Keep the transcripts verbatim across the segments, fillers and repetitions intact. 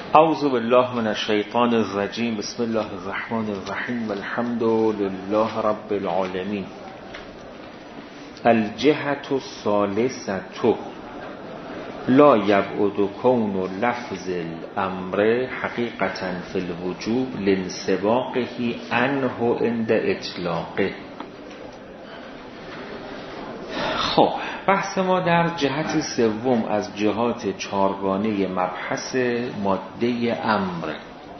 اعوذ بالله من الشیطان الرجیم. بسم الله الرحمن الرحیم. والحمد لله رب العالمین. الجهة الثالثة لا یبعد کون لفظ الامر حقیقتا فی الوجوب لانسباقه عنه عند اطلاقه. خب بحث ما در جهت سوم از جهات چارگانه مبحث ماده امر.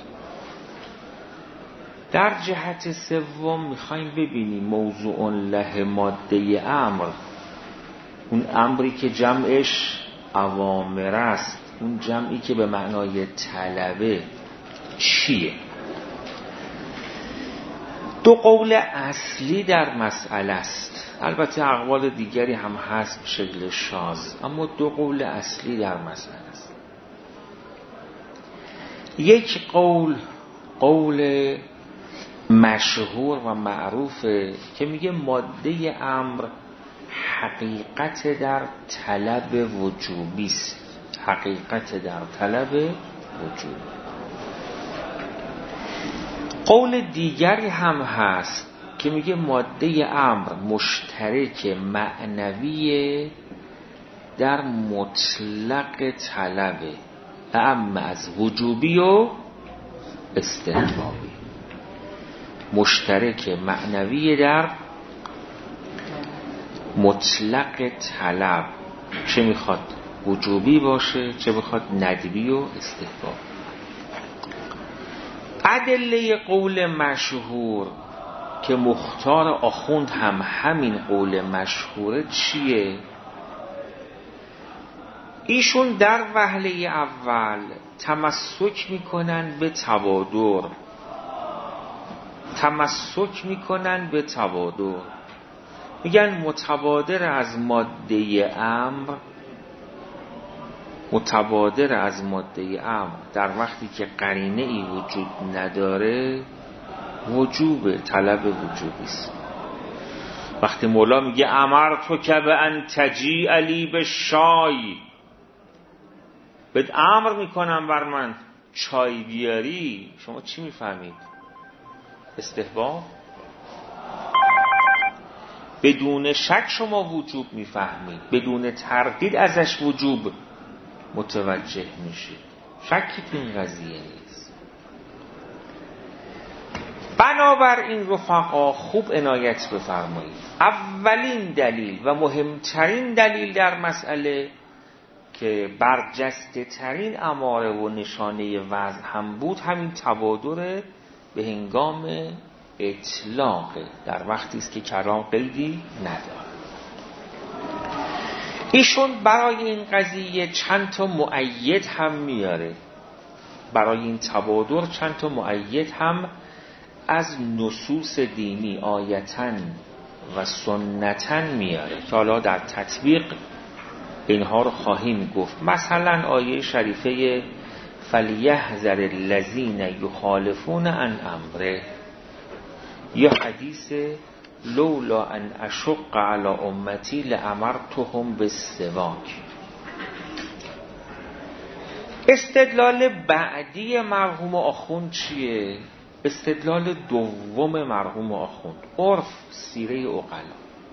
در جهت سوم میخوایم ببینیم موضوع له ماده امر، اون امری که جمعش اوامر است، اون جمعی که به معنای طلبه چیه. دو قول اصلی در مسئله است، البته اقوال دیگری هم هست به شکل شاذ، اما دو قول اصلی در مسئله است. یک قول قول مشهور و معروفه که میگه ماده امر حقیقت در طلب وجوبی است. حقیقت در طلب وجوبی. قول دیگری هم هست که میگه ماده امر مشترک معنوی در مطلق طلبه، اما از وجوبی و استحبابی. مشترک معنوی در مطلق طلب، چه میخواد وجوبی باشه چه میخواد ندبی و استحباب. ادله قول مشهور که مختار آخوند هم همین قول مشهوره چیه؟ ایشون در وهله اول تمسک میکنن به تبادر، تمسک میکنن به تبادر، میگن متبادر از ماده امر، متبادر از ماده امر در وقتی که قرینه ای وجود نداره وجوب طلب وجوبی است. وقتی مولا میگه امرتو که به ان تجیء لی بالشای، بهت امر میکنم بر من چای بیاری، شما چی میفهمید؟ استحباب؟ بدون شک شما وجوب میفهمید، بدون تردید ازش وجوب متوجه میشید، شکی تو این قضیه نیست. بنابراین رفقا خوب عنایت بفرمایید، اولین دلیل و مهمترین دلیل در مسئله که برجسته ترین اماره و نشانه وضع هم بود همین تبادر به هنگام اطلاق، در وقتی است که کلام قیدی نداره. ایشون برای این قضیه چند تا مؤید هم میاره، برای این تبادر چند تا مؤید هم از نصوص دینی آیتن و سنتن میاره که حالا در تطبیق اینها رو خواهیم گفت. مثلا آیه شریفه فلیحذر الذین یخالفون عن امره، یا حدیث لولا ان اشق علی امتی لامرتهم بالسواک. استدلال بعدی مرحوم آخوند چیه؟ استدلال دوم مرحوم آخوند، عرف سیره عقلا.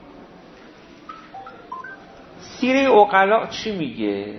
سیره عقلا چی میگه؟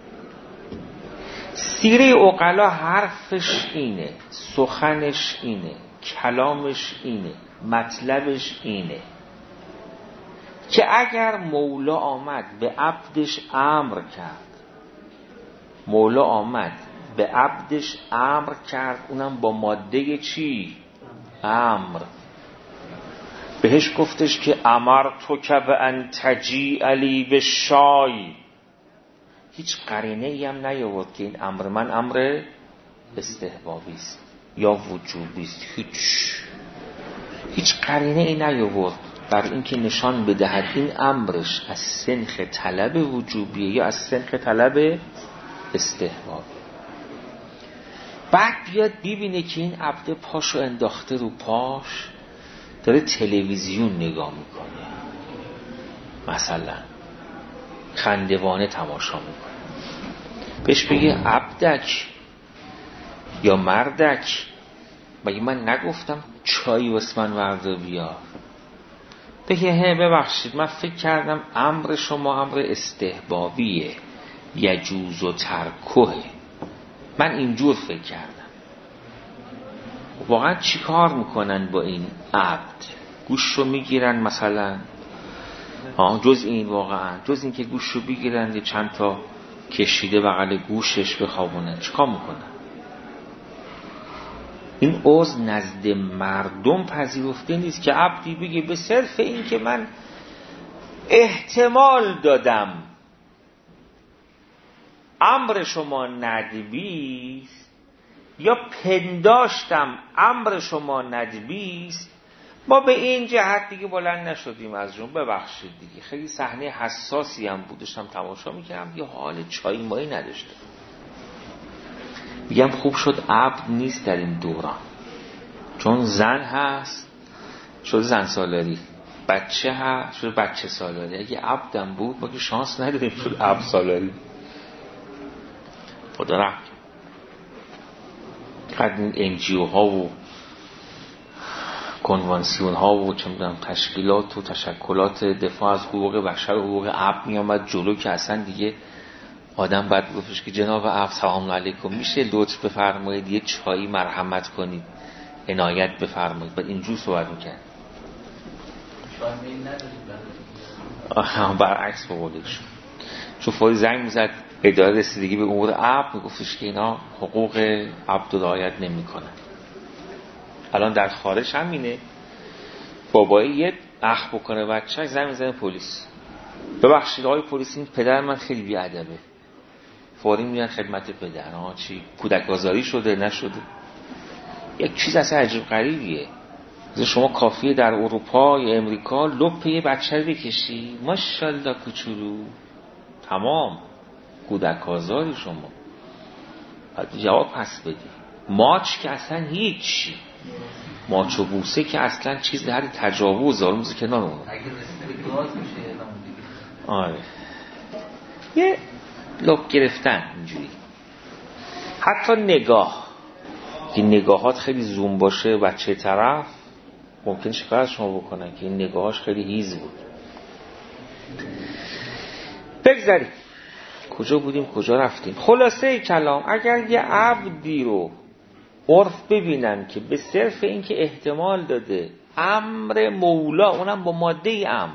سیره عقلا حرفش اینه، سخنش اینه، کلامش اینه، مطلبش اینه که اگر مولا آمد به عبدش امر کرد، مولا آمد به عبدش امر کرد، اونم با ماده چی؟ امر. بهش گفتش که امرتو که به ان تجیء لی بالشای، هیچ قرینه ای هم نیاورد که این امر من امر استحبابی است یا وجوبی است، هیچ هیچ قرینه ای نیاورد بر این که نشان بدهد این امرش از سنخ طلب وجوبیه یا از سنخ طلب استحباب. بعد بیاد ببینه که این عبد پاشو انداخته رو پاش داره تلویزیون نگاه میکنه، مثلا خندوانه تماشا میکنه، بهش بگه عبدک یا مردک مگه من نگفتم چای واسه من ورده بیار؟ بگه هه ببخشید من فکر کردم امر شما امر استحبابیه، یجوز و ترکه، من اینجور فکر کردم. واقعا چی کار میکنن با این عبد؟ گوش رو میگیرن مثلا، آه جز این واقعا جز این که گوش رو بگیرن یه چند تا کشیده بغل گوشش بخوابونن، چی کار میکنن؟ این عذر نزد مردم پذیرفته نیست که عبدی بگه به صرف این که من احتمال دادم امر شما ندبیست یا پنداشتم امر شما ندبیست، ما به این جهت دیگه بلند نشدیم از جون، ببخشید دیگه خیلی صحنه حساسی هم بود، داشتم تماشا میکردم یه حال چای مایی نداشتم. میگم خوب شد عبد نیست در این دوران، چون زن هست شده زن سالاری، بچه هست شده بچه سالاری. اگه عبدم بود ما که شانس نداریم شد عبد سالاری. خدا رحم قد این انجیو ها و کنوانسیون ها و چه میدونم تشکیلات و تشکلات دفاع از حقوق بشر و حقوق عبد می آمد جلو که اصلا دیگه آدم باید گفتش که جناب عبد سلام علیکم میشه لطف بفرمایید یه چایی مرحمت کنید عنایت بفرمایید، بعد اینجور صحبت میکرد. آها برعکس به قولشون، چون فوری زنگ میزد اداره رسیدگی به امور عبد میگفتش که اینا حقوق عبد رعایت نمیکنن. الان در خارج همینه، بابایی یه اخ بکنه بچه‌ش زنگ میزنه پلیس، ببخشید آقای پلیس این پدر من خیلی بی‌ادبه، فوری میان خدمت پدر. ها چی کودک آزاری شده نشده؟ یک چیز اصلا عجیب غریبیه. شما کافیه در اروپا یا امریکا لپ یه بچه رو بکشی ماشاءالله کوچولو تمام کودک آزاری شما، بعد جواب پس بدی. ماچ که اصلا هیچ، ماچ و بوسه که اصلا چیز در تجاوز آرموزه کنار اون. آره یه لب گرفتن اینجوری. حتی نگاه که نگاهات خیلی زوم باشه بچه طرف ممکن شکایت شما بکنن که این نگاهاش خیلی هیز بود. بگذاریم کجا بودیم کجا رفتیم. خلاصه کلام اگر یه عبدی رو عرف ببینن که به صرف این که احتمال داده امر مولا اونم با ماده امر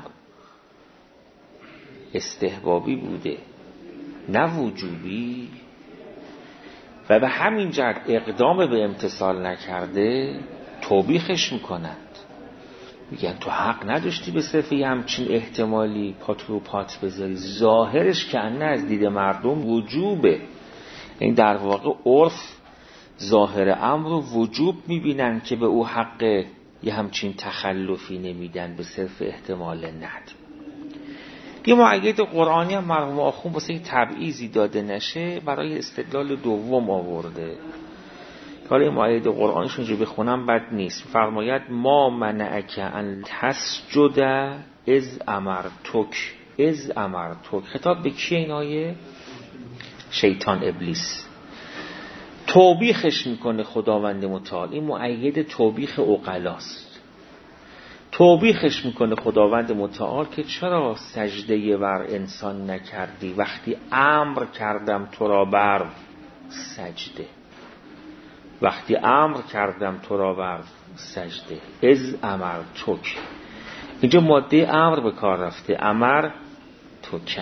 استحبابی بوده نه وجوبی و به همین جهت اقدام به امتثال نکرده توبیخش میکنند، میگن تو حق نداشتی به صرف یه همچین احتمالی پات رو پات بذاری. ظاهرش که انه از دید مردم وجوبه، این در واقع عرف ظاهر امر رو وجوب میبینن که به او حق یه همچین تخلفی نمیدن به صرف احتمال ند. یه معید قرآنی هم مرحوم آخوند واسه یک تبعیضی داده نشه برای استدلال دوم آورده. حالا این معید قرآنیش اونجا بخونم بد نیست. فرماید ما منعک ان تسجد از امرتک از امرتک. خطاب به کی این آیه؟ شیطان ابلیس. توبیخش میکنه خداوند متعال. این معید توبیخ عقلاست. توبیخش میکنه خداوند متعال که چرا سجده ور انسان نکردی وقتی امر کردم تو را بر سجده، وقتی امر کردم تو را بر سجده. از امر توک، اینجا ماده امر به کار رفته، امر توکه.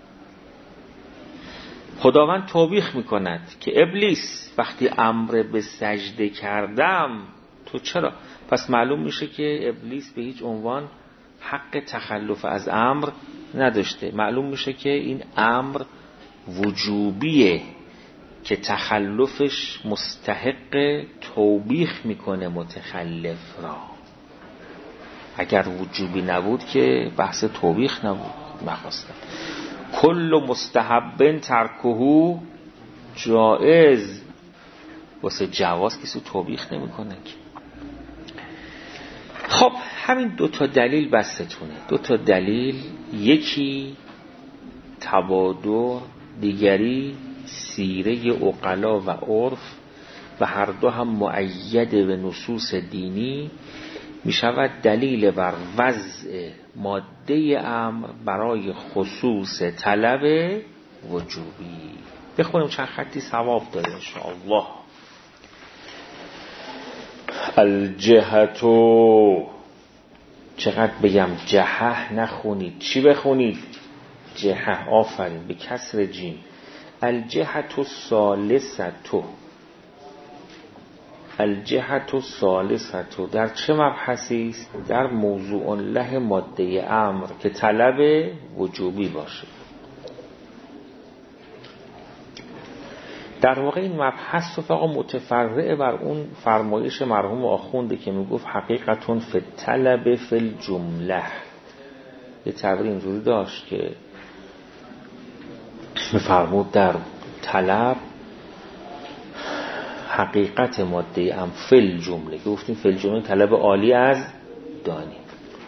خداوند توبیخ میکند که ابلیس وقتی امر به سجده کردم تو چرا. پس معلوم میشه که ابلیس به هیچ عنوان حق تخلف از امر نداشته. معلوم میشه که این امر وجوبیه که تخلفش مستحق توبیخ میکنه متخلف را. اگر وجوبی نبود که بحث توبیخ نبود. مخواستم کل مستحب ترکهو جائز، واسه جواز کسی توبیخ نمیکنه. خب همین دو تا دلیل بستتونه. دو تا دلیل، یکی تبادر، دیگری سیره عقلا و عرف و هر دو هم مؤید به نصوص دینی می شود دلیل بر وضع ماده امر برای خصوص طلب وجوبی. بخونیم چند خطی ثواب داره انشاءالله. الجهتو، چقدر بگم جهه نخونید، چی بخونید؟ جهه. آفرین، به کسر جیم. الجهتو ثالثتو، الجهتو ثالثتو در چه مبحثی است؟ در موضوع له ماده امر که طلب وجوبی باشه. در واقع این مبحث فقط متفرع بر اون فرمایش مرحوم آخونده که میگفت حقیقتون فی الطلب فی الجمله. یه تعبیر اینجوری داشت که میفرمود در طلب حقیقت ماده ام فی الجمله، گفتیم فی الجمله طلب عالی از دانی.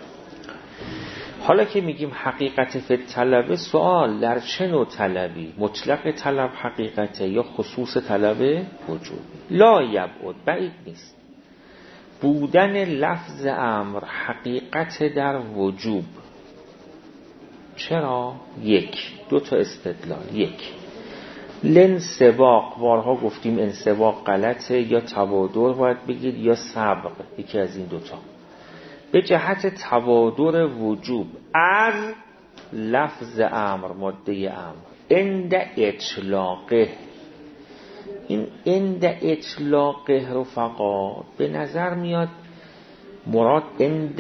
حالا که میگیم حقیقت فی الطلب، سوال در چه نوع طلبی؟ مطلق طلب حقیقته یا خصوص طلب وجود؟ لا یبعد، بعید نیست بودن لفظ امر حقیقت در وجوب. چرا؟ یک، دو تا استدلال. یک، لانسباق، بارها گفتیم انسباق غلطه، یا تبادر باید بگید یا سبق، یکی از این دوتا. به جهت تبادر وجوب از لفظ امر ماده امر عند اطلاقه. این عند اطلاقه رفقا به نظر میاد مراد عند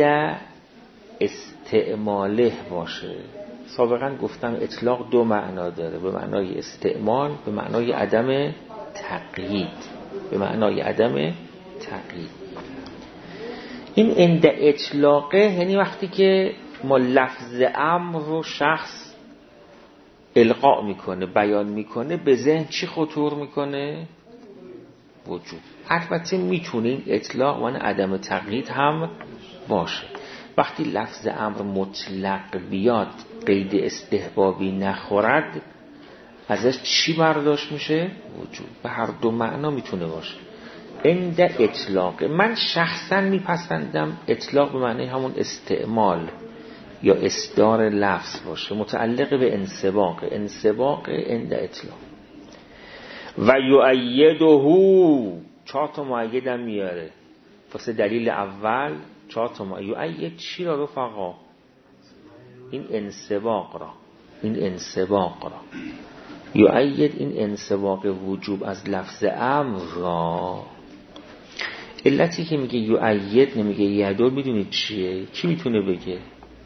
استعماله باشه. سابقا گفتم اطلاق دو معنا داره، به معنای استعمال، به معنای عدم تقیید، به معنای عدم تقیید. این عند اطلاقه یعنی وقتی که ما لفظ امر رو شخص القا میکنه، بیان میکنه، به ذهن چی خطور میکنه؟ وجود. البته میتونه این اطلاق و عدم تقیید هم باشه. وقتی لفظ امر مطلق بیاد، قید استحبابی نخورد، ازش چی برداشت میشه؟ وجود. به هر دو معنا میتونه باشه. عند اطلاق، من شخصا میپسندم اطلاق به معنی همون استعمال یا اصدار لفظ باشه، متعلق به انسباق، انسباق عند اطلاق. و یؤیده، چهار تا مؤید هم میاره واسه دلیل اول. چهار تا مؤید. یؤید چی را رفقا؟ این انسباق را، این انسباق را یؤید، این انسباق وجوب از لفظ امر را. علتی که میگه یؤید نمیگه یدل، میدونید چیه؟ کی میتونه بگه؟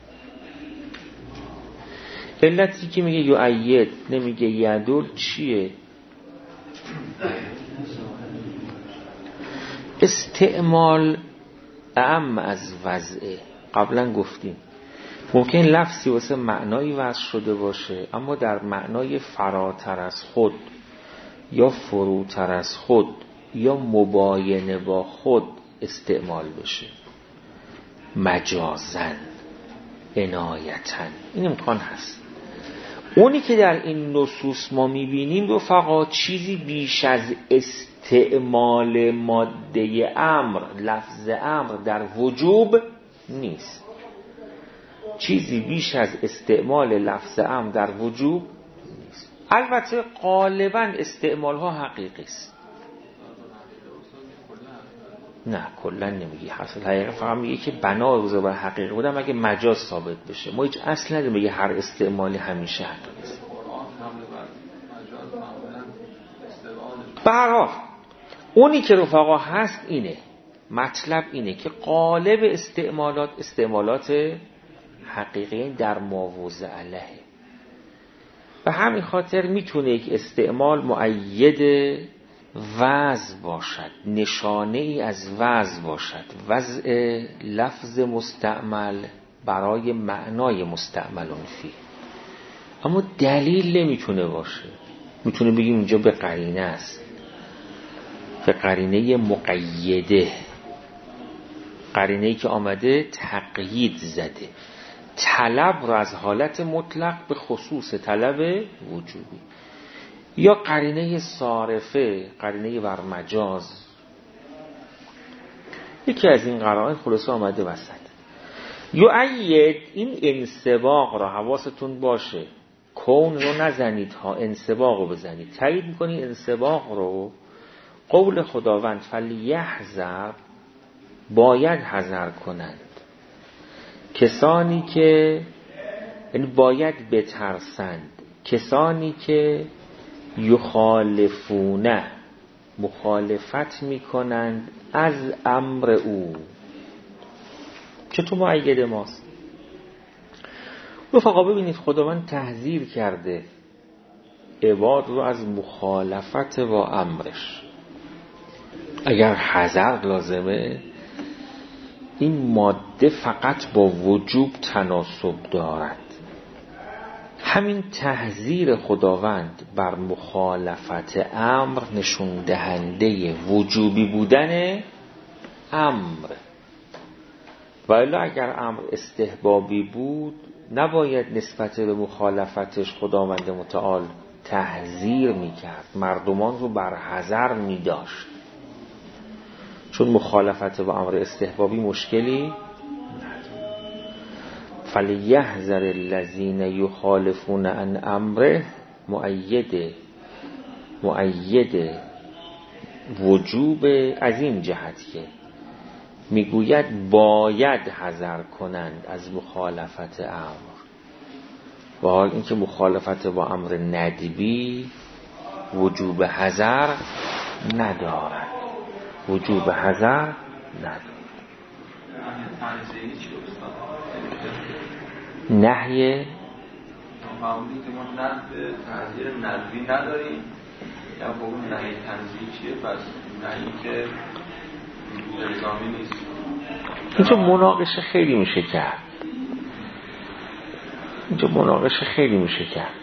علتی که میگه یؤید نمیگه یدل چیه؟ استعمال اعم از وضعه. قبلا گفتیم ممکن لفظی واسه معنایی وضع شده باشه اما در معنای فراتر از خود یا فروتر از خود یا مباینه با خود استعمال بشه، مجازن، عنایتن. این امکان هست. اونی که در این نصوص ما میبینیم رفقا چیزی بیش از استعمال ماده امر، لفظ امر در وجوب نیست. چیزی بیش از استعمال لفظ امر در وجوب نیست. البته غالبا استعمال ها حقیقی است. نه کلا نمیگی. حاصل حقیقه فقط میگه که بنا روزه بر حقیقی بودم اگه مجاز ثابت بشه. ما هیچ اصل نداریم بگه هر استعمالی همیشه حقیقی است. به هر حال اونی که رفقا هست اینه، مطلب اینه که غالب استعمالات استعمالات حقیقی در ماوضع علیه. به همین خاطر میتونه یک استعمال مؤید وضع باشد، نشانه ای از وضع باشد، وضع لفظ مستعمل برای معنای مستعملون فی، اما دلیل نمیتونه باشه. میتونه بگیم اینجا به قرینه است، به قرینه مقیده، قرینه‌ای که آمده تقیید زده، طلب را از حالت مطلق به خصوص طلب وجوبی. یا قرینه صارفه، قرینه بر مجاز. یکی از این قرائن خلاصه آمده وسط. یؤید، این انسباق را حواستون باشه، کون رو نزنید ها، انسباق رو بزنید. تایید میکنید انسباق رو. قول خداوند فلیحذر، باید حذر کنند کسانی که، یعنی باید بترسند کسانی که یخالفونه، مخالفت میکنند از امر او، که تو مؤید ماست. رفقا ببینید خداوند تحذیر کرده عباد رو از مخالفت با امرش. اگر حذر لازمه، این ماده فقط با وجوب تناسب دارد. همین تحذیر خداوند بر مخالفت امر نشون دهنده وجوبی بودن امر. و الا اگر امر استحبابی بود نباید نسبت به مخالفتش خداوند متعال تحذیر میکرد، مردمان رو بر حذر میداشت. چون مخالفت با امر استحبابی مشکلی نداره. فلیحذر الذین یخالفون عن امره، مؤید مؤید وجوب از این جهت که میگوید باید حذر کنند از مخالفت امر. و حال اینکه مخالفت با امر ندبی وجوب حذر ندارد، وجوب حذر ندارد. نهی معمولی که ما نهی تحذیر ندبی نداریم، یا خب اون نهی تنزیه چیه؟ پس نهی که الزامی نیست. اینجا مناقشه خیلی میشه کرد، اینجا مناقشه خیلی میشه کرد.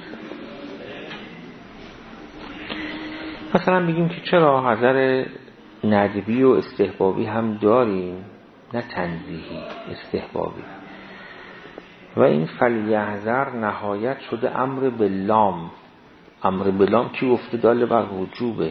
مثلا بگیم که چرا حذر ندبی و استحبابی هم داریم، نه تنزیهی، استحبابی. و این فلیحذر نهایت شده امر باللام. امر باللام کی گفته؟ داله بر وجوبه،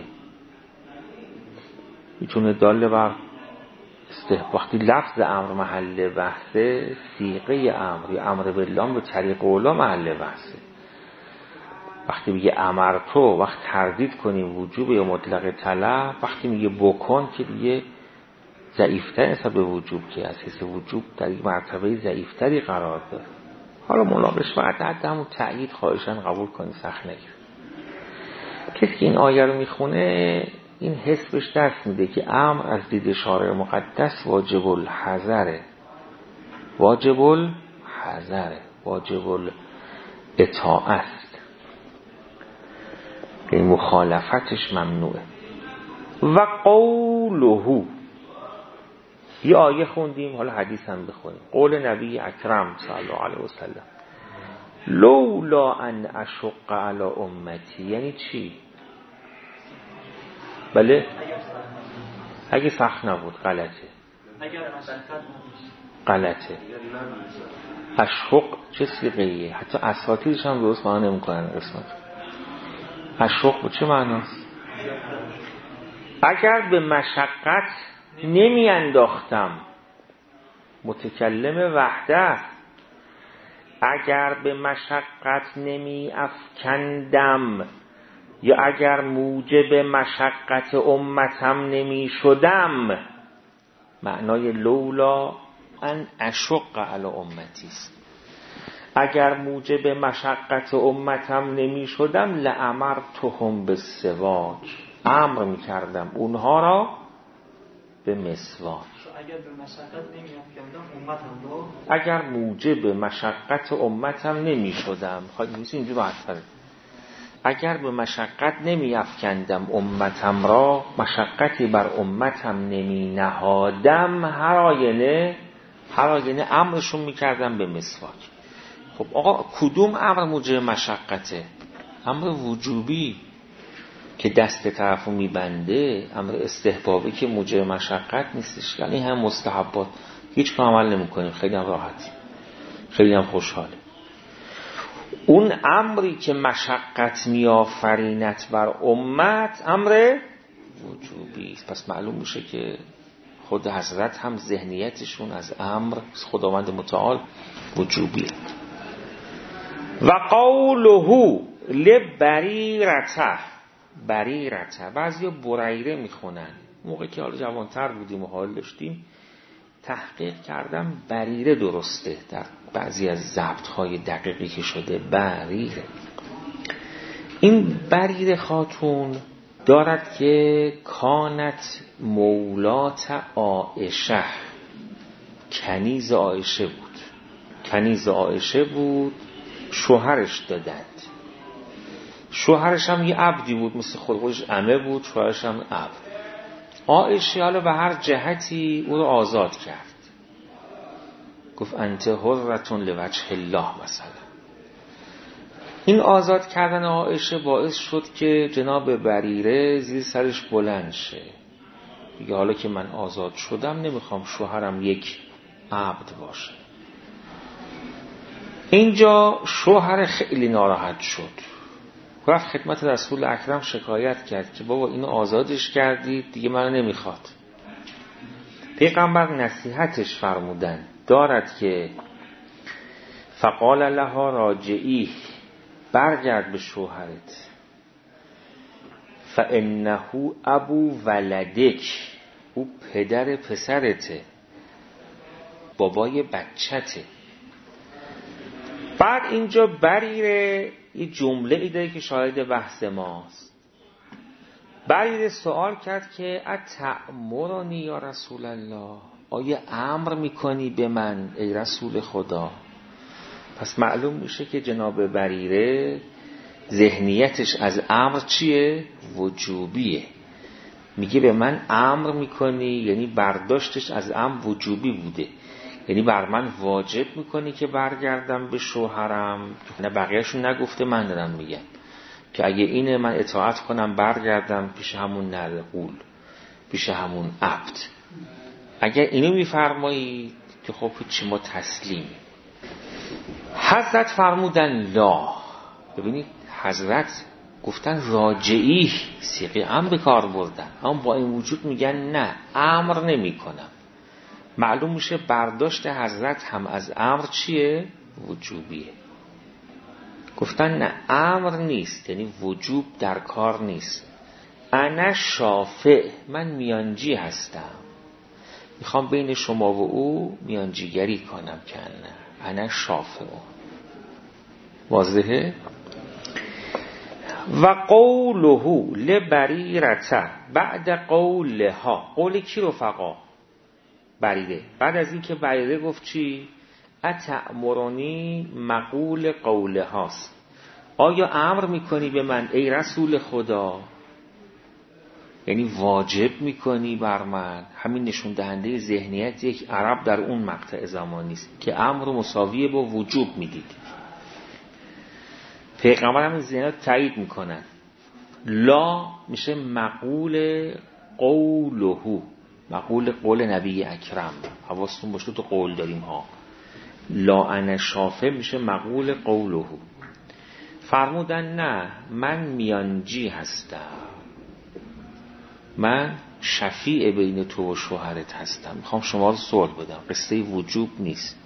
میتونه داله بر استحباب. وقتی لفظ امر محل بحثه، صیغه امر یا امر باللام به طریق اولا محل بحثه. وقتی میگه امر تو، وقت تردید کنیم وجوب یا مطلق طلب. وقتی میگه بکن که دیگه ضعیفتر نسبت به وجوب، که از حیث وجوب در یک مرتبه ضعیفتری قرار داره. حالا مناقشه فقط حد همون تأیید خواهشان قبول کنی، سخت نگیر. کسی که این آیه رو میخونه این حس بهش دست میده که امر از دید شارع مقدس واجب الحذره، واجب الحذره، واجب الاطاعت، که مخالفتش ممنوعه. و قوله، یه آیه خوندیم، حالا حدیث هم بخونیم. قول نبی اکرم صلی الله علیه و سلم لولا ان اشق علی امتی، یعنی چی؟ بله اگه سخت نبود غلطه، غلطه. اشق چه صیغه‌ایه؟ حتی اساتیدش هم درست معنا نمی‌کنن قسمت. اشق چه معناست؟ اگر به مشقت نمی انداختم، متکلم وحده، اگر به مشقت نمی افکندم، یا اگر موجب مشقت امتم نمی شدم. معنای لولا ان اشق علی امتی است. اگر موجب مشقت امتم نمی شدم لامرتهم بالسواک، امر می کردم اونها را به مسواک. اگر به مشقت نمی افکندم امتم رو، اگر موجب مشقت امتم نمی شدم، خواهد نیستی اینجا راحت. اگر به مشقت نمی افکندم امتم را، مشقتی بر امتم نمی نهادم، هر آینه هر آینه امرشون می کردم به مسواک. خب آقا کدوم امر موجب مشقته؟ امر وجوبی که دست طرفو میبنده، امر استحبابی که موجب مشقت نیستش. یعنی هم مستحبات هیچ کار عمل نمی کنیم، خیلی هم راحت، خیلی هم خوشحاله. اون امری که مشقت میآفریند بر امت امر وجوبی است. پس معلوم میشه که خود حضرت هم ذهنیتشون از امر خداوند متعال وجوبیه. و قوله لبریرته، بریرته بعضی بریره میخونن. موقع که حالا جوانتر بودیم و حال داشتیم تحقیق کردم بریره درسته در بعضی از ضبط‌های دقیقی که شده بریره. این بریره خاتون دارد که کانت مولات عایشه، کنیز عایشه بود، کنیز عایشه بود، شوهرش دادند. شوهرش هم یه عبدی بود، مثل خود خودش عمه بود، شوهرش هم عبد. عایشه حالا به هر جهتی او رو آزاد کرد، گفت انت حرتون لوجه الله مثلا. این آزاد کردن عایشه باعث شد که جناب بریره زیر سرش بلند شه، دیگه حالا که من آزاد شدم نمیخوام شوهرم یک عبد باشه. اینجا شوهر خیلی ناراحت شد، رفت خدمت رسول اکرم شکایت کرد که بابا اینو آزادش کردید دیگه منو نمیخواد. پیغمبر نصیحتش فرمودن دارد که فقال لها راجعی، برگرد به شوهرت، فانه ابو ولدک، او پدر پسرته، بابای بچته. بعد اینجا بریره یه جمله ای داره که شاهد بحث ماست. بریره سوال کرد که اتأمرنی یا رسول الله، آیا امر میکنی به من ای رسول خدا؟ پس معلوم میشه که جناب بریره ذهنیتش از امر چیه؟ وجوبیه. میگه به من امر میکنی، یعنی برداشتش از امر وجوبی بوده، یعنی بر من واجب میکنی که برگردم به شوهرم. نه بقیهشون نگفته، من دارم میگم که اگه اینه من اطاعت کنم برگردم پیش همون نرقول، پیش همون عبد. اگر اینو میفرمایی که خب چی ما تسلیم. حضرت فرمودن لا. ببینید حضرت گفتن راجعی، صیغه امر کار بردن، اما با این وجود میگن نه امر نمی کنم. معلوم میشه برداشت حضرت هم از امر چیه؟ وجوبیه. گفتن نه امر نیست، یعنی وجوب در کار نیست. انا شافع، من میانجی هستم، میخوام بین شما و او میانجیگری کنم که نه انا شافع. واضحه؟ و قوله لبریرته بعد قولها، قول کی رفقا؟ بریره. بعد از این که بریره گفت چی؟ اتأمرنی مقول قوله هاست، آیا امر میکنی به من ای رسول خدا؟ یعنی واجب میکنی بر من. همین نشون دهنده ذهنیت یک عرب در اون مقطع زمانی است که امر مساویه با وجوب میدید. پیغمبر هم این ذهنیت تایید میکنن. لا میشه مقول قوله، مقول قول نبی اکرم. حواستون باشه تو قول داریم ها. لا انا شافع میشه مقول قوله. فرمودن نه من میانجی هستم، من شفیع بین تو و شوهرت هستم، میخوام شما رو صلح بدم، قصه وجوب نیست.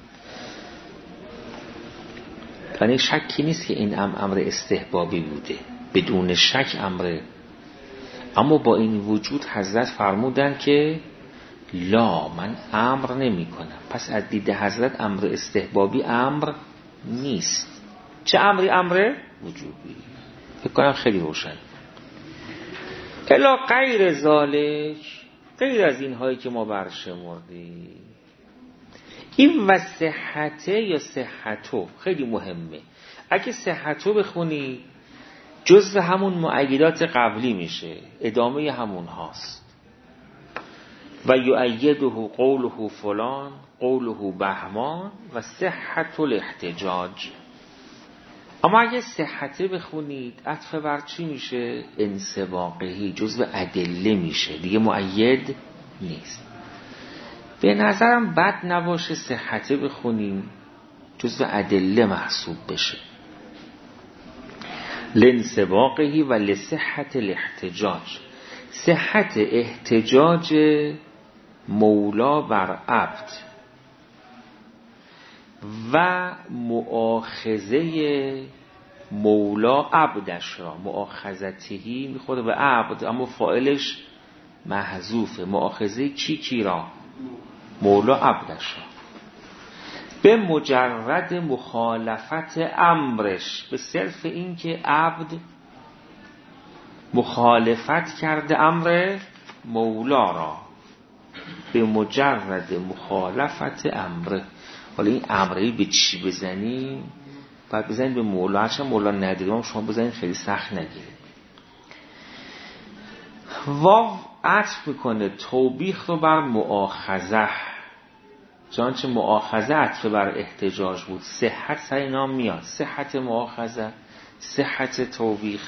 یعنی شکی نیست که این ام امر استحبابی بوده، بدون شک امره. اما با این وجود حضرت فرمودن که لا من امر نمی کنم. پس از دید حضرت امر استحبابی امر نیست. چه امری؟ امر وجوبی. فکر کنم خیلی روشن. الا غیر ذالک، غیر از این هایی که ما برشمردیم. این و صحته یا صحتو خیلی مهمه. اگه صحتو بخونی جزء همون مؤیدات قبلی میشه، ادامه همون هاست. و یؤیده قوله فلان قوله بهمان و صحت الاحتجاج. اما اگه صحته بخونید عطف بر چی میشه؟ انسباقهی، جزء ادله میشه، دیگه مؤید نیست. به نظرم بد نباشه صحته بخونیم جزء ادله محسوب بشه. لانسباقه و لصحت الاحتجاج، صحت احتجاج مولا بر عبد و مؤاخذه مولا عبدش را، مؤاخذتهی میخوره به عبد اما فاعلش محذوفه. مؤاخذه کی کی را؟ مولا عبدش را. به مجرد مخالفت امرش، به صرف این که عبد مخالفت کرده امر مولا را، به مجرد مخالفت امره. حالا این امره به چی بزنیم؟ باید بزنید به مولا، هرچند مولا ندیدیم شما بزنید خیلی سخت نگیرید. واو عطف میکنه توبیخ رو بر مؤاخذه، چنانچه مؤاخذه عطف بر احتجاج بود. صحت سر نام میاد، صحت مؤاخذه، صحت توبیخ.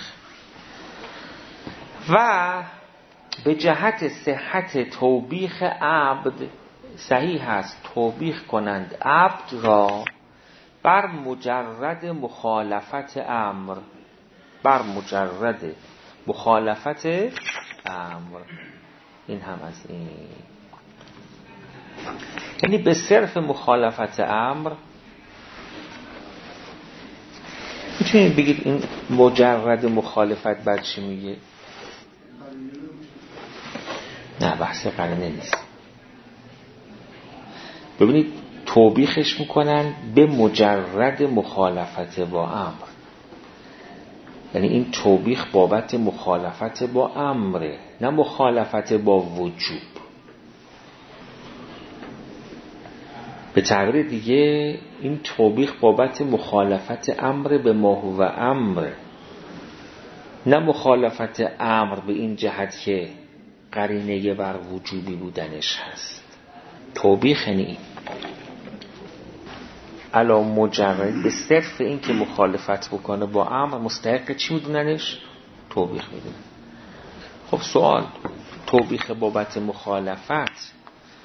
و به جهت صحت توبیخ عبد صحیح است توبیخ کنند عبد را بر مجرد مخالفت امر، بر مجرد مخالفت امر. این هم از این، یعنی به صرف مخالفت امر. میتونید بگید این مجرد مخالفت بعد چی میگه؟ نه بحث قرینه نیست. ببینید توبیخش میکنن به مجرد مخالفت با امر، یعنی این توبیخ بابت مخالفت با امره، نه مخالفت با وجوب. به تعبیر دیگه این توبیخ بابت مخالفت امر به ما هو امر، نه مخالفت امر به این جهت که قرینه بر وجوبی بودنش هست. توبیخ یعنی این علا مجرد، به صرف این که مخالفت بکنه با امر مستحق چی میدوننش؟ توبیخ میدونن. خب سوال، توبیخ بابت مخالفت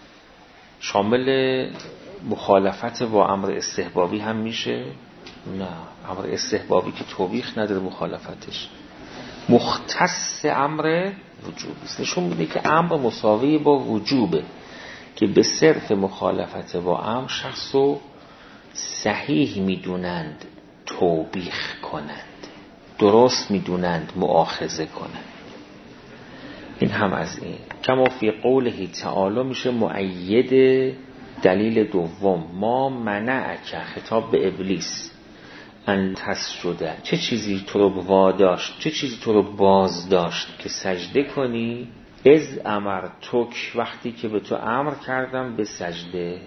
شامل مخالفت با امر استحبابی هم میشه؟ نه، امر استحبابی که توبیخ نداره مخالفتش، مختص امر وجوبی است. نشون میده که امر مساوی با وجوبه که به صرف مخالفت با امر شخصو صحیح میدونند توبیخ کنند، درست میدونند مؤاخذه کنند. این هم از این. کما فی قوله تعالی میشه مؤید دلیل دوم. ما منعک، خطاب به ابلیس، ان تسجده، چه چیزی تو رو واداشت، چه چیزی تو رو باز داشت که سجده کنی؟ از امرتک، وقتی که به تو امر کردم به سجده.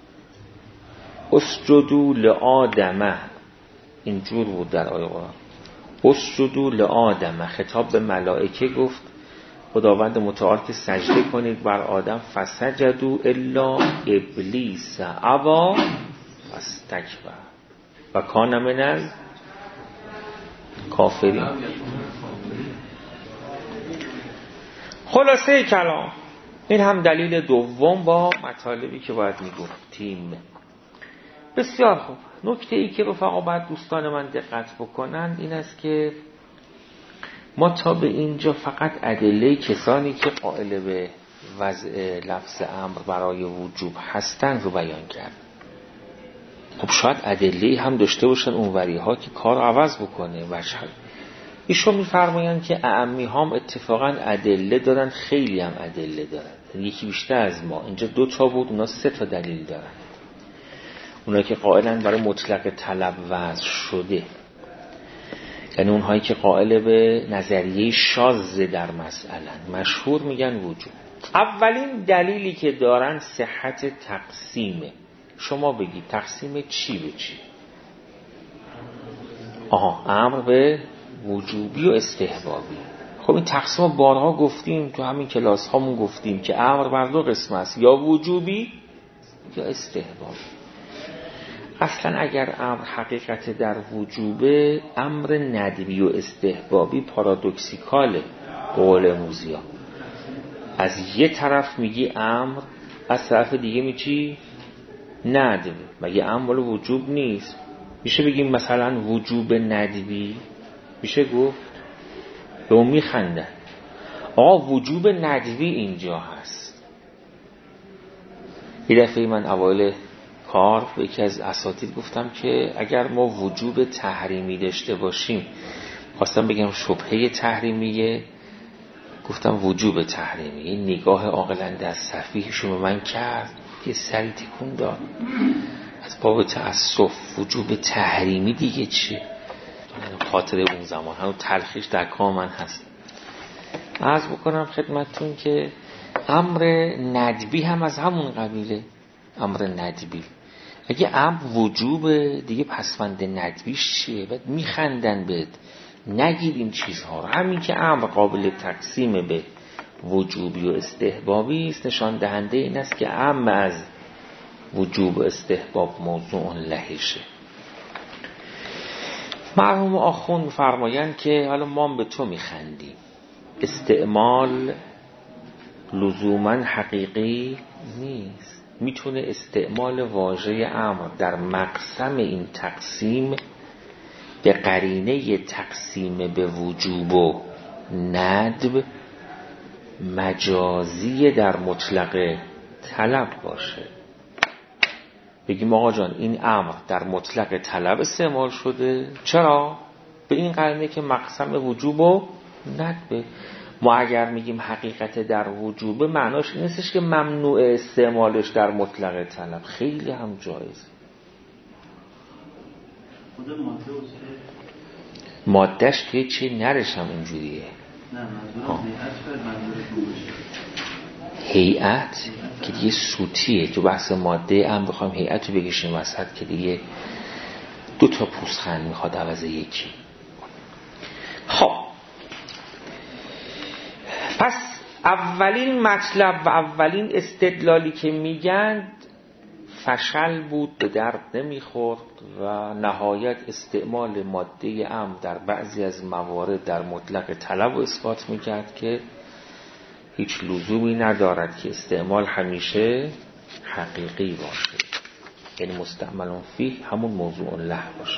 اسجدوا لآدم، اینجور بود در آیه قرآن. اسجدوا لآدم، خطاب به ملائکه گفت خداوند متعال که سجده کنید بر آدم. فسجدوا الا ابلیس ابا واستکبر و کان من الکافرین. خلاصه کلام این هم دلیل دوم با مطالبی که باید میگفتیم. بسیار خوب. نکته ای که رفقا باید دوستان من دقت بکنند این است که ما تا به اینجا فقط ادله کسانی که قائل به وضع لفظ امر برای وجوب هستند رو بیان کرد. خب شاید ادله هم داشته باشن اونوری ها که کار عوض بکنه. وجه ایشون میفرمایند که اعمی هم اتفاقا ادله دارن، خیلی هم ادله دارن، یکی بیشتر از ما. اینجا دو تا بود، اونا سه تا دلیل دارن. اونا که قائلن برای مطلق طلب وضع شده، یعنی اونهایی که قائل به نظریه شاذ در مسئله مشهور میگن وجود. اولین دلیلی که دارن صحت تقسیمه. شما بگید تقسیم چی به چی؟ آها، امر به وجوبی و استحبابی. خب این تقسیم بارها گفتیم، تو همین کلاس هامون گفتیم که امر بر دو قسم است، یا وجوبی یا استحبابی. اصلا اگر امر حقیقت در وجوبه، امر ندبی و استحبابی پارادوکسیکاله. قول موزیا از یه طرف میگی امر، از طرف دیگه میگی ندب. مگه امر وجوب نیست؟ میشه بگیم مثلا وجوب ندبی؟ میشه گفت؟ به اون میخندن. آقا وجوب ندبی اینجا هست. یه دفعه من اوایل کار به یکی از اساتید گفتم که اگر ما وجوب تحریمی داشته باشیم، خواستم بگم شبهه تحریمیه، گفتم وجوب تحریمی. این نگاه عاقلانه از صفیحشون به من کرد، یه سری تکون داد از باب تأسف. وجوب تحریمی دیگه چیه؟ خاطر اون زمان هنوز تلخیش در کام من هست. عرض بکنم خدمتتون که امر ندبی هم از همون قبیله. امر ندبی اگه امر وجوب دیگه، پسوند ندبیش چیه؟ بعد میخندن بهت، نگیر این چیزها رو. همین که امر قابل تقسیم به وجوبی و استحبابی است، نشان دهنده این است که امر از وجوب و استحباب موضوع لهشه. مرحوم آخوند فرمایند که حالا ما به تو میخندیم، استعمال لزوما حقیقی نیست. میتونه استعمال واژه امر در مقسم این تقسیم به قرینه تقسیم به وجوب و ندب مجازی در مطلق طلب باشه. بگیم آقا جان این امر در مطلق طلب استعمال شده. چرا؟ به این قرینه که مقسم وجوب و ندب. ما اگر میگیم حقیقت در وجوب، معناش این نیستش که ممنوع استعمالش در مطلق طلب، خیلی هم جایز. مادهش که چی نرش هم اینجوریه. نه منظورم هیئت که دیگه سوتیه. تو بحث ماده هم بخوایم هیئت رو بگشیم وسط که دیگه دو تا پوستخند میخواد عوض یکی. خب پس اولین مطلب و اولین استدلالی که میگن فشل بود، به درد نمیخورد و نهایت استعمال ماده امر در بعضی از موارد در مطلق طلب و اثبات میکرد که هیچ لزومی ندارد که استعمال همیشه حقیقی باشه، یعنی مستعمل فیه همون موضوع له باشه.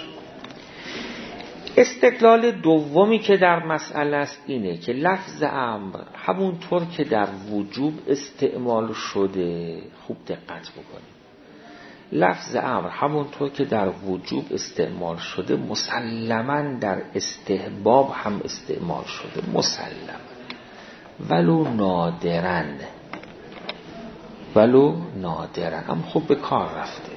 استدلال دومی که در مسئله است اینه که لفظ امر همونطور که در وجوب استعمال شده، خوب دقت بکنید، لفظ امر همونطور که در وجوب استعمال شده مسلماً در استحباب هم استعمال شده، مسلماً، ولو نادرن، ولو نادرن هم خوب به کار رفته.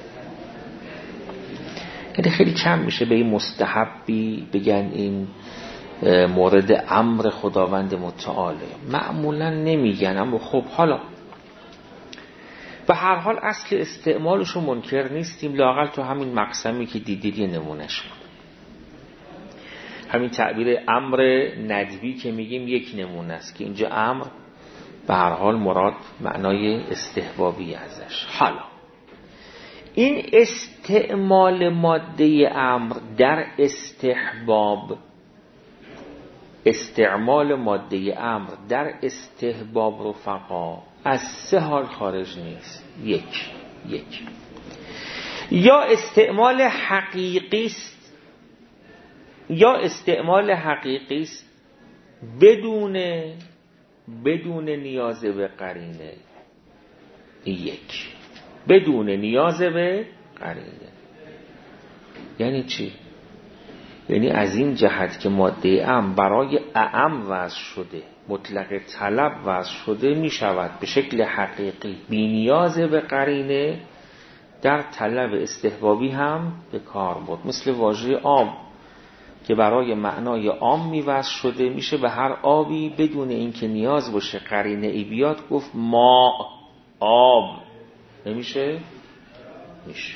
یعنی خیلی کم میشه به این مستحبی بگن این مورد امر خداوند متعاله، معمولا نمیگن. اما خب حالا به هر حال اصل استعمالشو منکر نیستیم، لااقل تو همین مقسمی که دیدید یه نمونهش بود. همین تعبیر امر ندبی که میگیم یک نمونه است که اینجا امر به هر حال مراد معنای استحبابی ازش. حالا این استعمال ماده امر در استحباب، استعمال ماده امر در استحباب رفقا از سه حال خارج نیست. یک یک یا استعمال حقیقی است، یا استعمال حقیقی است بدون بدون نیاز به قرینه. یک بدون نیاز به قرینه یعنی چی؟ یعنی از این جهت که ماده ام برای اعم وضع شده، مطلق طلب وضع شده، می شود به شکل حقیقی بی نیاز به قرینه در طلب استحبابی هم به کار برد. مثل واژه آب که برای معنای عام می وضع شده، میشه به هر آبی بدون اینکه نیاز باشه قرینه ای بیاد گفت ما آب. نمیشه؟ میشه.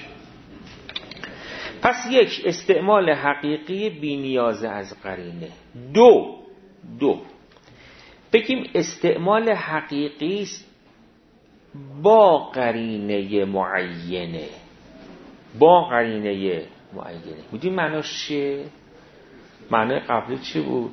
پس یک استعمال حقیقی بی نیاز از قرینه. دو دو بگیم استعمال حقیقی است با قرینه معینه، با قرینه معینه. بودیم معناش چیه؟ معنای قبلی چی بود؟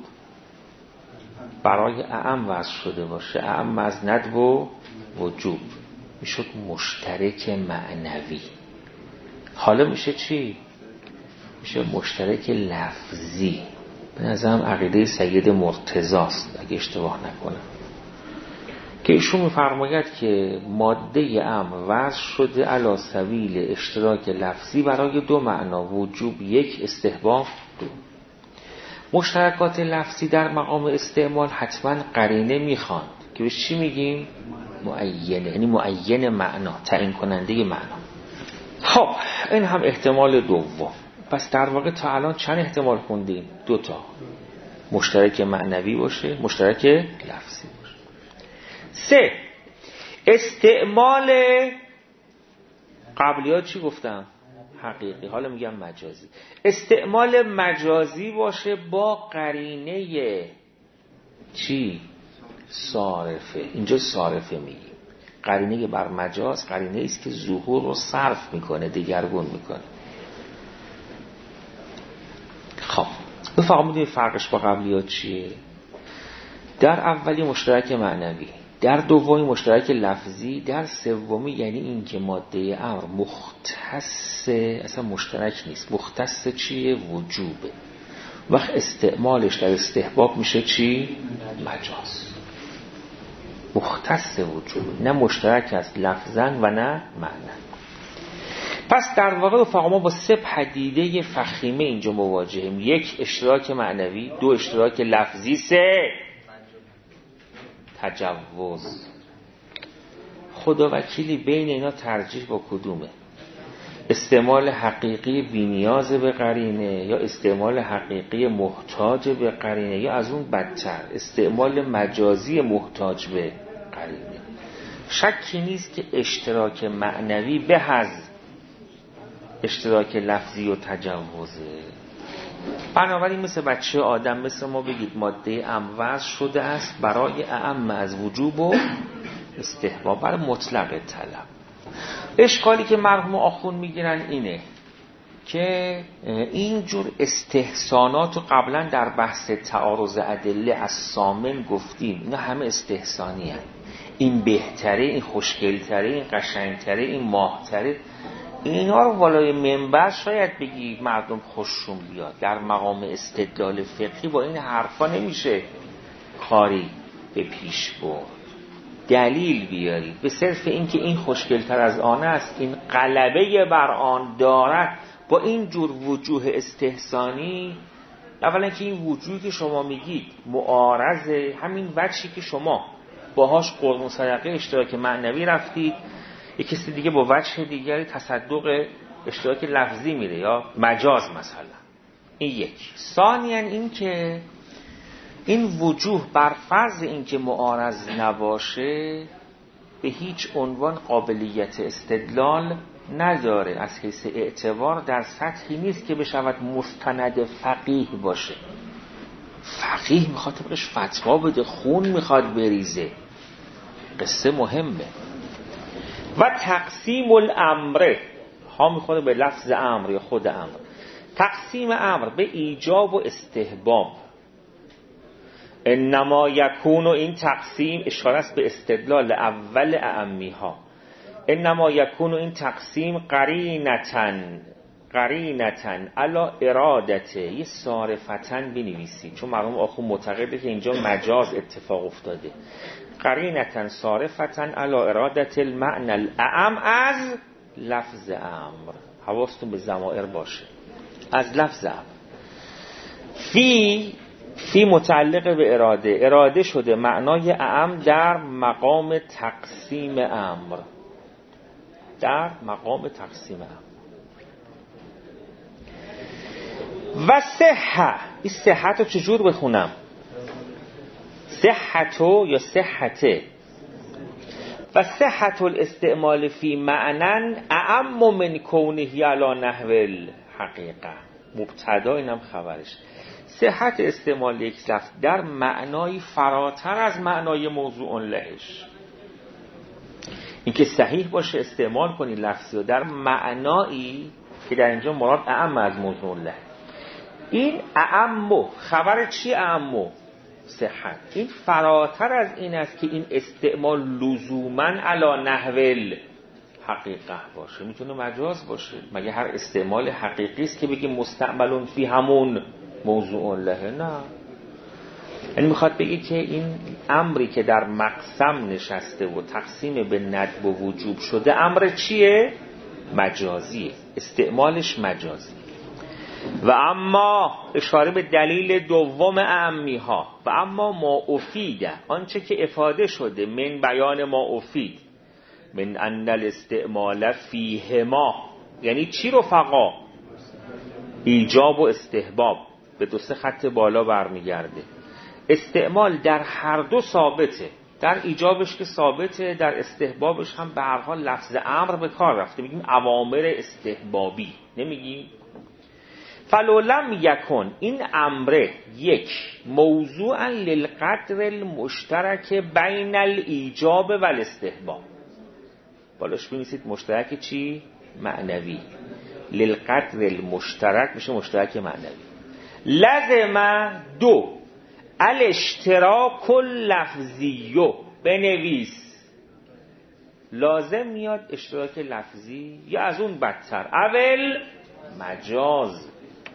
برای اعم وضع شده باشه، اعم از ندب و وجوب، میشد مشترک معنوی. حالا میشه چی؟ میشه مشترک لفظی. به نظرم عقیده سید مرتضی است اگه اشتباه نکنم، که ایشون می‌فرماید که ماده امر وضع شده علی سبیل اشتراک لفظی برای دو معنا، وجوب یک، استحباب دو. مشترکات لفظی در مقام استعمال حتما قرینه میخواند که بهش چی میگیم؟ معینه، یعنی معین معنا، تعیین کننده معنا. خب این هم احتمال دوم. پس در واقع تا الان چند احتمال خوندیم؟ دو تا. مشترک معنوی باشه، مشترک لفظی باشه. سه، استعمال قبلیات چی گفتم؟ حقیقی. حالا میگم مجازی. استعمال مجازی باشه با قرینه چی؟ صارفه. اینجا صارفه میگیم. قرینه بر مجاز قرینه است که ظهور رو صرف میکنه، دگرگون میکنه. خب بفهمید فرقش با قبلیات چیه؟ در اولی مشترک معنوی، در دومی مشترک لفظی، در سومی یعنی این که ماده امر مختص، اصلا مشترک نیست، مختص چیه؟ وجوبه. وقت استعمالش در استحباب میشه چی؟ مجاز. مختص وجوبه، نه مشترک است لفظاً و نه معنی. پس در واقع فقط ما با سه پدیده فخیمه اینجا مواجهیم. یک، اشتراک معنوی. دو، اشتراک لفظی. سه، تجوز. خدا وکیلی بین اینا ترجیح با کدومه؟ استعمال حقیقی بی‌نیاز به قرینه یا استعمال حقیقی محتاج به قرینه، یا از اون بدتر استعمال مجازی محتاج به قرینه؟ شکی نیست که اشتراک معنوی به از اشتراک لفظی و تجوزه. بنابراین مثل بچه آدم، مثل ما بگید ماده اموز شده است برای اعم از وجوب و استحباب، برای مطلق طلب. اشکالی که مرحوم آخوند میگیرن اینه که اینجور استحسانات رو قبلا در بحث تعارض ادله از سامن گفتیم، اینا همه استحسانی هست. این بهتره، این خوشگلتره، این قشنگتره، این ماهتره، اینا رو والای منبر شاید بگی مردم خوششون بیاد. در مقام استدلال فقهی با این حرفا نمیشه کاری به پیش برد. دلیل بیارید به صرف این که این خوشگلتر از آن است، این غلبه بر آن دارد. با این جور وجوه استحسانی، اولا که این وجوهی که شما میگید معارض همین وجهی که شما باهاش قربون صدقه اشتراک معنوی رفتید، یک کسی دیگه با وجه دیگری تصدق اشتراک لفظی میره یا مجاز مثلا. این یک. ثانیاً این که این وجوه بر فرض این که معارض نباشه به هیچ عنوان قابلیت استدلال نداره، از حیث اعتبار در سطحی نیست که بشود مستند فقیه باشه. فقیه میخواد بهش فتوا بده، خون میخواد بریزه، قصه مهمه. و تقسیم الامر ها میخواد به لفظ امر یا خود امر. تقسیم امر به ایجاب و استحباب. انما یکون، این تقسیم اشاره است به استدلال اول اعمی ها. انما یکون، این تقسیم قرینتن قرینتن علا ارادته، یه صارفتن بنویسید چون مرحوم آخوند معتقده که اینجا مجاز اتفاق افتاده. قرینتن صارفتن علا ارادت المعنى الاعم از لفظ امر. حواستون به ضمائر باشه. از لفظ امر. فی فی متعلق به اراده، اراده شده معنای اعم در مقام تقسیم امر، در مقام تقسیم امر. و صحه، این صحت رو چجور بخونم؟ صحتو یا صحته. و صحت الاستعمال فی معنن اعم من کونه علی نحو الحقیقه. مبتدا اینم خبرش. صحت استعمال یک لفظ در معنای فراتر از معنای موضوع لهش، این که صحیح باشه استعمال کنی لفظی و در معنایی که در اینجا مراد اعم از موضوع له. این اعمو خبر چی؟ اعمو صحت. این فراتر از این است که این استعمال لزوماً علی نحو حقیقه باشه، میتونه مجاز باشه. مگه هر استعمال حقیقی است که بگیم مستعملون فی همون موضوع له، نه. یعنی میخواد بگه که این امری که در مقسم نشسته و تقسیم به ندب و وجوب شده امر چیه؟ مجازیه، استعمالش مجازی. و اما اشاره به دلیل دوم اعمی ها، و اما ما افیده، آنچه که افاده شده من بیان ما افید من ان الاستعمال فیهما، یعنی چی رفقا؟ ایجاب و استحباب، به دو سه خط بالا برمیگرده. استعمال در هر دو ثابته، در ایجابش که ثابته، در استحبابش هم به هر حال لفظ امر به کار رفته، میگیم اوامر استحبابی، نمیگیم. فلو لم یکن، این امره یک موضوعا للقدر المشترک بین الایجاب و الاستحباب، بالاش بنویسید مشترک چی؟ معنوی. للقدر المشترک میشه مشترک معنوی. لازم دو الاشتراک لفظیو، بنویس لازم میاد اشتراک لفظی، یا از اون بدتر اول مجاز.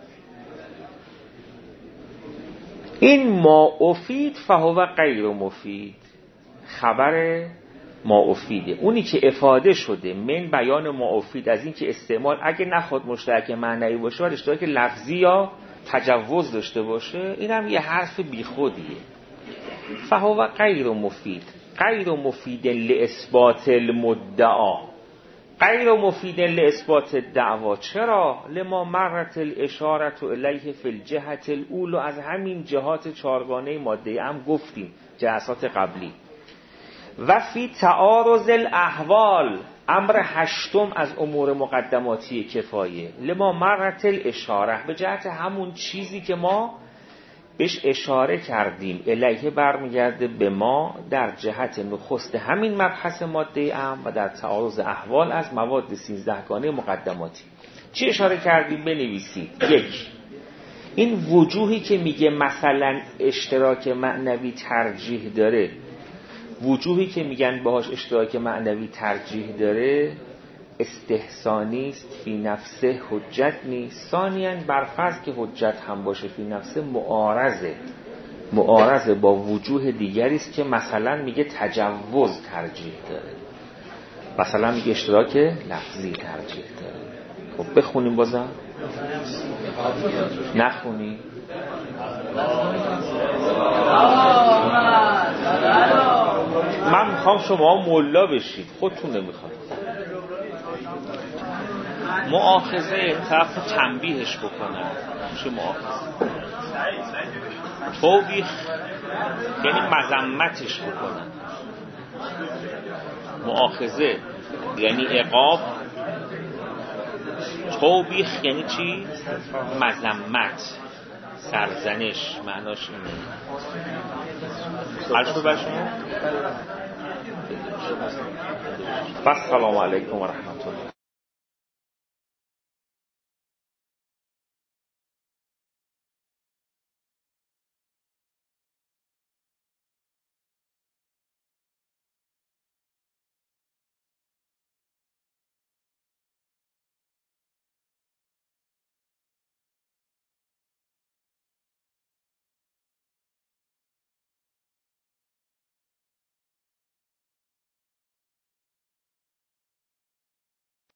این ما افید فهو غیر مفید، خبر ما افیده، اونی که افاده شده من بیان ما افید، از این که استعمال اگه نخواد مشترک معنوی باشه و اشتراک لفظی یا تجوز داشته باشه، این هم یه حرف بیخودیه. فهو غیر مفید، غیر مفید لاثبات المدعا، غیر مفید لاثبات الدعوا. چرا؟ لما مرت الاشاره الیه فی الجهه الاولى، از همین جهات چارگانه ماده هم گفتیم جلسات قبلی. و فی تعارض الاحوال، امر هشتم از امور مقدماتی کفایه، لما مرت الاشاره، به جهت همون چیزی که ما بهش اشاره کردیم، الیه برمیگرده به ما در جهت نخست همین مبحث ماده ام و در تعارض احوال از مواد سیزدهگانه مقدماتی. چی اشاره کردیم؟ بنویسید. یک، این وجوهی که میگه مثلا اشتراک معنوی ترجیح داره، وجوهی که میگن باهاش اشتراک معنوی ترجیح داره، استحسانی است، فی نفسه حجت نیست. ثانیاً برفرض که حجت هم باشه فی نفسه، معارضه معارضه با وجوه دیگری است که مثلا میگه تجوز ترجیح داره، مثلا میگه اشتراک لفظی ترجیح داره. خب بخونیم بازم؟ نخونیم؟ من میخوام شما ملا بشید، خودتون نمیخواد. مؤاخذه طرف تنبیهش بکنن، میشه مؤاخذه. توبیخ یعنی مذمتش بکنن. مؤاخذه یعنی عقاب، توبیخ یعنی چی؟ مذمت، سرزنش، معناش اینه. حل شد بر شما؟ پس سلام علیکم و رحمت الله.